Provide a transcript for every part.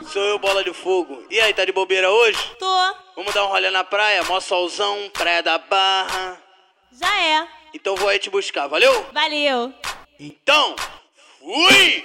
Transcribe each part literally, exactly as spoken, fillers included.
Sou eu, Bola de Fogo. E aí, tá de bobeira hoje? Tô. Vamos dar um rolê na praia? Mó solzão, praia da Barra. Já é. Então vou aí te buscar, valeu? Valeu. Então, fui!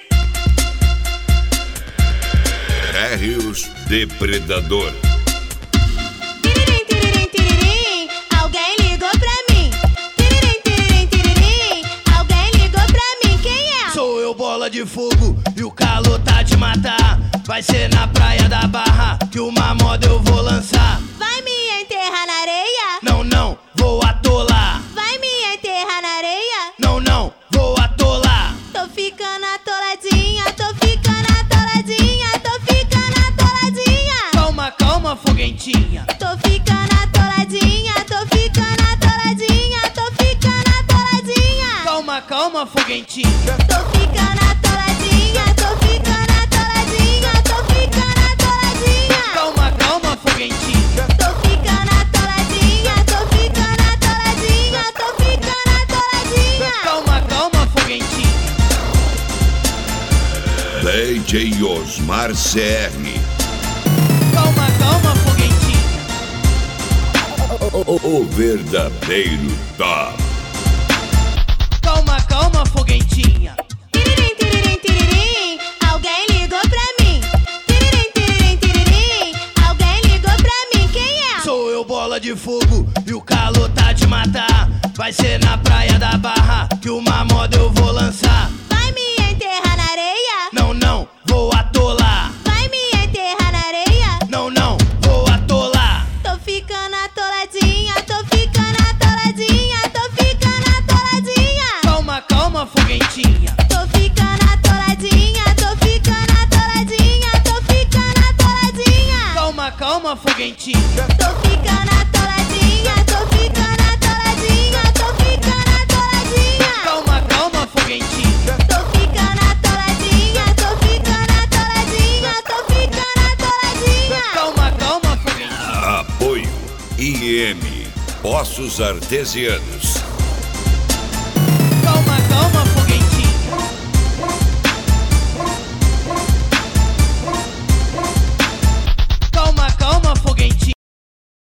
Térreos Depredador. Tiririm, tiririm, tiririm, alguém ligou pra mim. Tiririm, tiririm, tiririm, alguém ligou pra mim. Quem é? Sou eu, Bola de Fogo, e o calor tá de matar. Vai ser na praia da Barra que uma moda eu vou lançar. Vai me enterrar na areia? Não, não, vou atolar. Vai me enterrar na areia? Não, não, vou atolar. Tô ficando atoladinha, tô ficando atoladinha, tô ficando atoladinha. Calma, calma, foguentinha. Tô ficando atoladinha, tô ficando atoladinha, tô ficando atoladinha. Calma, calma, foguentinha. Tô ficando atoladinha, tô ficando atoladinha, tô ficando atoladinha. Calma, calma, foguentinha. Tô ficando atoladinha, tô ficando atoladinha, tô ficando atoladinha. Calma, calma, foguentinha. D J Osmar C R. Calma, calma, foguentinha. O, o verdadeiro top. Calma, calma, foguentinha. Tiririm, tiririm, tiririm, alguém ligou pra mim. Tiririm, tiririm, tiririm, alguém ligou pra mim. Quem é? Sou eu, Bola de Fogo, e o calor tá de matar. Vai ser na praia da Barra que uma moda eu vou lançar. Vai me enterrar na areia? Não, não, vou atolar. Vai me enterrar na areia? Não, não, vou atolar. Tô ficando atoladinha, tô ficando atoladinha, tô ficando atoladinha. Calma, calma, foguentinha. Tô ficando atoladinha, tô ficando atoladinha, tô ficando atoladinha. Calma, calma, foguentinha. Tô ficando atoladinha, tô ficando atoladinha, tô ficando atoladinha. Calma, calma, foguentinha. Tô ficando atoladinha, tô ficando atoladinha, tô ficando atoladinha. Calma, calma, foguentinha. Apoio I M Poços Artesianos.